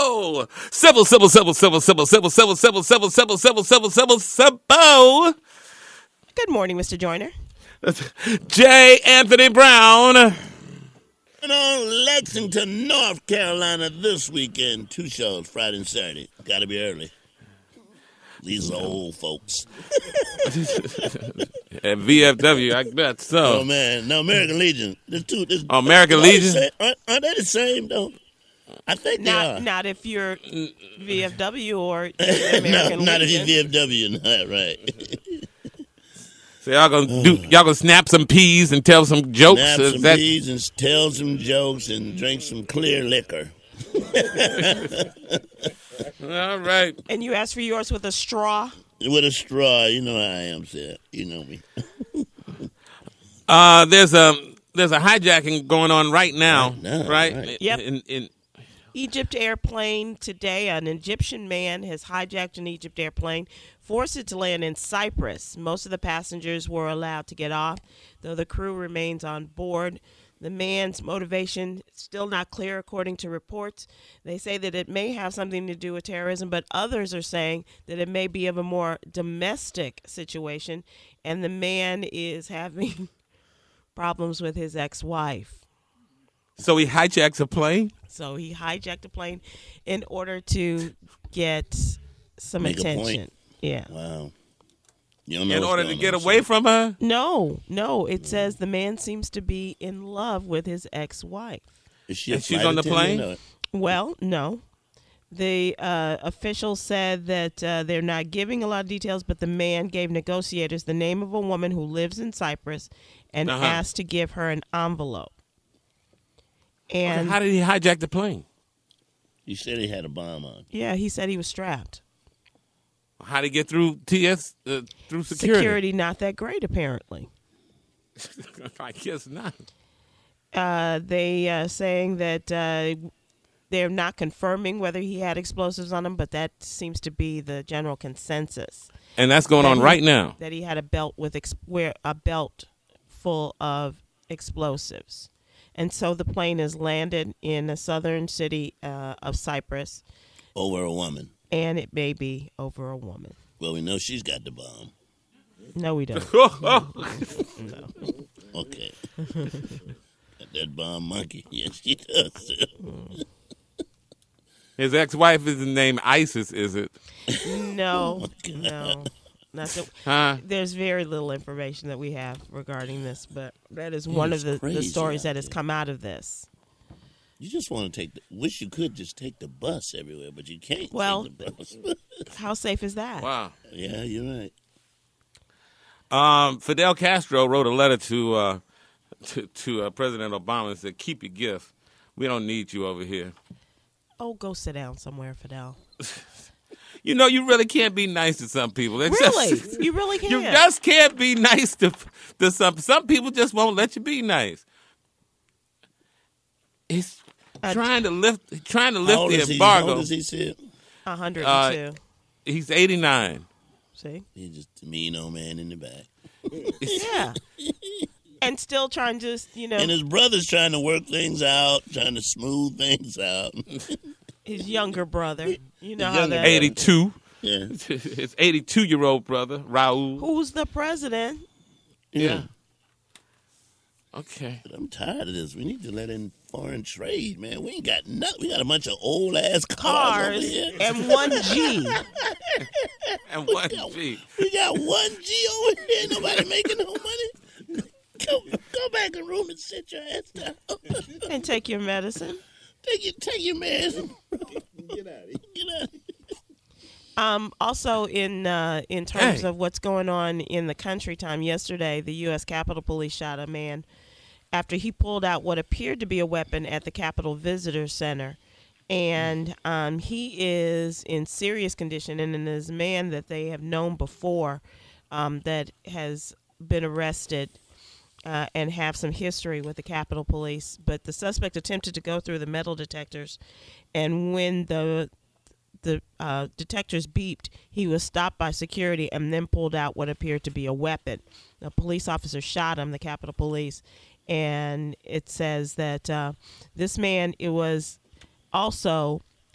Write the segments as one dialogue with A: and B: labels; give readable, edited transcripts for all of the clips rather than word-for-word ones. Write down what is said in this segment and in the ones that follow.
A: Civil.
B: Good morning, Mr. Joyner.
A: J. Anthony Brown.
C: And on Lexington, North Carolina this weekend. 2 shows, Friday and Saturday. Gotta be early. These are old folks.
A: At VFW, I bet so.
C: Oh, man. No, American Legion.
A: American Legion?
C: Aren't they the same, though? I think they are.
B: Not if you're VFW or American
C: Not if
B: Legion.
C: you're VFW. Not right.
A: So y'all gonna snap some peas and tell some jokes?
C: Snap some peas and tell some jokes and drink some clear liquor.
A: All right.
B: And you asked for yours with a straw?
C: With a straw. You know how I am, Seth. You know me.
A: There's a hijacking going on right now. Right?
B: Yep.
A: In
B: Egypt airplane today. An Egyptian man has hijacked an Egypt airplane, forced it to land in Cyprus. Most of the passengers were allowed to get off, though the crew remains on board. The man's motivation is still not clear, according to reports. They say that it may have something to do with terrorism, but others are saying that it may be of a more domestic situation, and the man is having problems with his ex-wife.
A: So he hijacks a plane?
B: So he hijacked a plane in order to get some attention. Yeah.
C: Wow.
A: In order to get away from her?
B: No. It says the man seems to be in love with his ex-wife.
C: Is she
A: and she's on the plane?
B: Well, no. The officials said that they're not giving a lot of details, but the man gave negotiators the name of a woman who lives in Cyprus and asked to give her an envelope. And
A: how did he hijack the plane?
C: He said he had a bomb on.
B: Yeah, he said he was strapped.
A: How did he get through through security?
B: Security not that great, apparently.
A: I guess not.
B: They saying that they're not confirming whether he had explosives on him, but that seems to be the general consensus.
A: And that's going on right now.
B: That he had a belt a belt full of explosives. And so the plane has landed in a southern city of Cyprus.
C: Over a woman.
B: And it may be over a woman.
C: Well, we know she's got the bomb.
B: No, we don't.
C: No. Okay. Got that bomb monkey. Yes, she does.
A: His ex-wife is named Isis, is it?
B: No. There's very little information that we have regarding this, but that is one of the stories that has come out of this.
C: You just want to wish you could just take the bus everywhere, but you can't take the bus.
B: How safe is that?
A: Wow.
C: Yeah, you're
A: right. Fidel Castro wrote a letter to President Obama and said, "Keep your gift. We don't need you over here."
B: Oh, go sit down somewhere, Fidel.
A: You know, you really can't be nice to some people.
B: Really? You really can't.
A: You just can't be nice to some. Some people just won't let you be nice. He's trying to lift the embargo.
C: How old is he, Sid?
B: 102.
A: He's 89.
B: See?
C: He's just a mean old man in the back.
B: Yeah. And still trying to,
C: And his brother's trying to work things out, trying to smooth things out.
B: His younger brother. You know how that
A: 82.
C: Yeah.
A: His 82-year-old brother, Raul.
B: Who's the president?
A: Yeah. Okay.
C: But I'm tired of this. We need to let in foreign trade, man. We ain't got nothing. We got a bunch of old-ass cars over here.
B: And 1G.
A: And 1G.
C: We got 1G over here. Nobody making no money. Go back in the room and sit your ass down.
B: And take your medicine.
C: Take your medicine. Get out of here.
B: Also, in terms of what's going on in the country time, yesterday, the U.S. Capitol Police shot a man after he pulled out what appeared to be a weapon at the Capitol Visitor Center. And he is in serious condition, and it is a man that they have known before that has been arrested and have some history with the Capitol Police. But the suspect attempted to go through the metal detectors, and when the detectors beeped, he was stopped by security and then pulled out what appeared to be a weapon. The police officer shot him, the Capitol Police, and it says that this man, it was also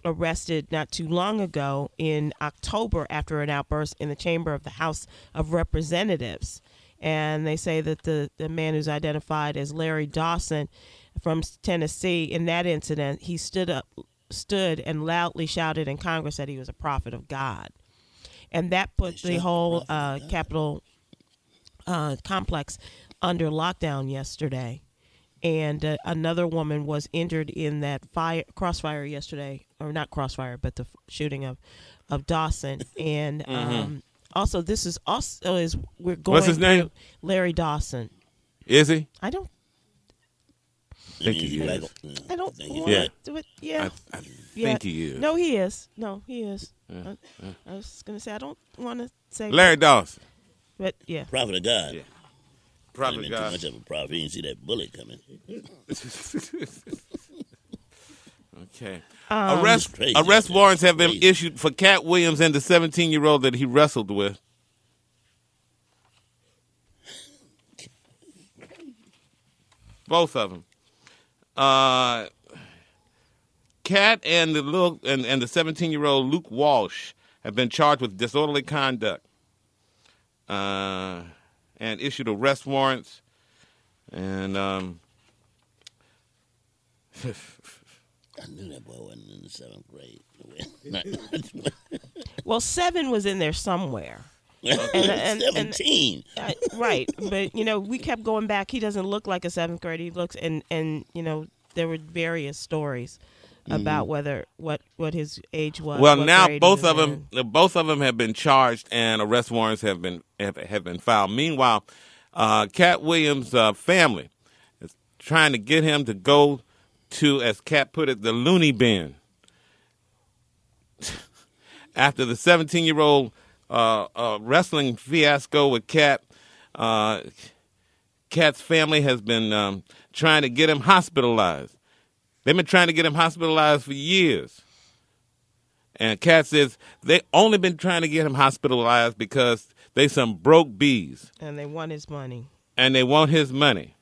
B: arrested not too long ago in October after an outburst in the chamber of the House of Representatives. And they say that the man who's identified as Larry Dawson from Tennessee, in that incident, he stood and loudly shouted in Congress that he was a prophet of God. And that put the whole Capitol complex under lockdown yesterday. And another woman was injured in that crossfire yesterday, or not crossfire, but the shooting of Dawson. And also, this is we're going.
A: What's his name?
B: Larry Dawson.
A: Is he?
B: I don't
A: think he is.
B: I don't want
A: Yeah.
B: to do it. Yeah.
A: I think he is.
B: No, he is. I was going to say, I don't want to say.
A: Larry Dawson.
B: But yeah.
C: Prophet of God.
A: Yeah.
C: Too
A: Prophet God.
C: much of a prophet. He didn't see that bullet coming.
A: Okay.
C: Crazy.
A: Arrest warrants have been
C: Crazy.
A: issued for Cat Williams and the 17-year-old that he wrestled with. Both of them. Cat and the 17-year-old Luke Walsh have been charged with disorderly conduct and issued arrest warrants. And
C: I knew that boy wasn't in the 7th grade.
B: Well, 7 was in there somewhere. And
C: 17.
B: Right. But, we kept going back. He doesn't look like a 7th grader. He looks, and there were various stories about what his age was.
A: well,
B: what
A: now
B: grade
A: both
B: he
A: of
B: was
A: them
B: in.
A: have been charged and arrest warrants have been filed. Meanwhile, Cat Williams' family is trying to get him to go to, as Cat put it, the loony bin. After the 17-year-old wrestling fiasco with Cat, Cat's family has been trying to get him hospitalized. They've been trying to get him hospitalized for years. And Cat says they only been trying to get him hospitalized because they some broke bees.
B: And they want his money.
A: And they want his money.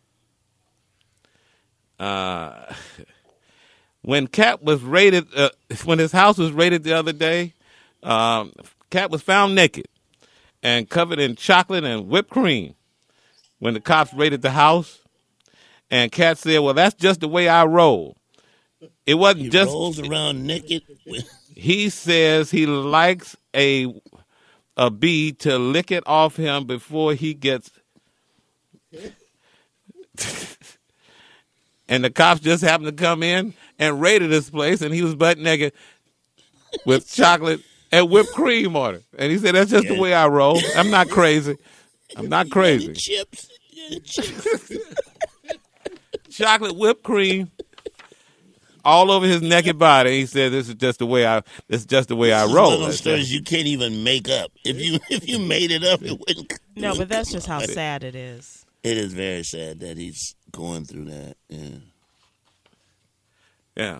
A: When Cat was raided, when his house was raided the other day, Cat was found naked and covered in chocolate and whipped cream when the cops raided the house. And Cat said, well, that's just the way I roll. It wasn't
C: He
A: just...
C: rolls around naked.
A: He says he likes a bee to lick it off him before he gets... And the cops just happened to come in and raided his place, and he was butt naked with chocolate and whipped cream on it. And he said, that's just the way I roll. I'm not crazy. I'm not crazy.
C: Chips.
A: Chocolate whipped cream all over his naked body. He said, this is just the way I roll.
C: It's one of those stories you can't even make up. If you made it up, it wouldn't.
B: No, but that's just how sad it is.
C: It is very sad that he's going through that. Yeah.
A: Yeah.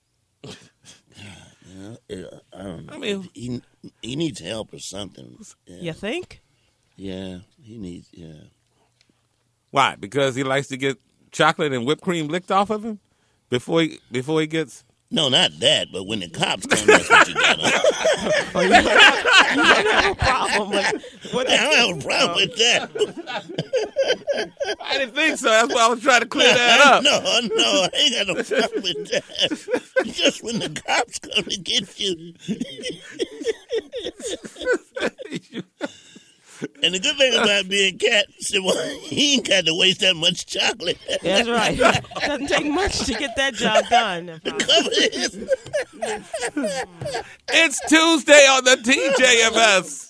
C: I don't know.
A: I mean,
C: he needs help or something. Yeah.
B: You think?
C: Yeah, he needs. Yeah.
A: Why? Because he likes to get chocolate and whipped cream licked off of him before he gets.
C: No, not that. But when the cops come, that's what you got.
B: Oh, you don't have a problem with
C: I don't have a problem with that.
A: I didn't think so. That's why I was trying to clear that up.
C: No, I ain't got no problem with that. Just when the cops come to get you. And the good thing about being Cat, well, he ain't got to waste that much chocolate.
B: That's right. Doesn't take much to get that job done.
A: It's Tuesday on the TJMS.